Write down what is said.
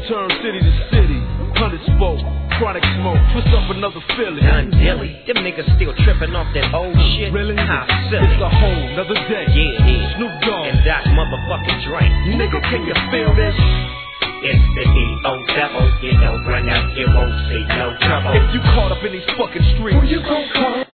turn city to city. 100 spoke, chronic smoke, twist up another Philly. Done dilly, them niggas still tripping off that old shit. Really? How silly. It's a whole nother day. Yeah, it is. Snoop Dogg And Doc motherfucking Dre. Nigga, can you feel this? It's the D.O. devil. You don't run out, you won't see no trouble. If you caught up in these fucking streets, who you gon' call?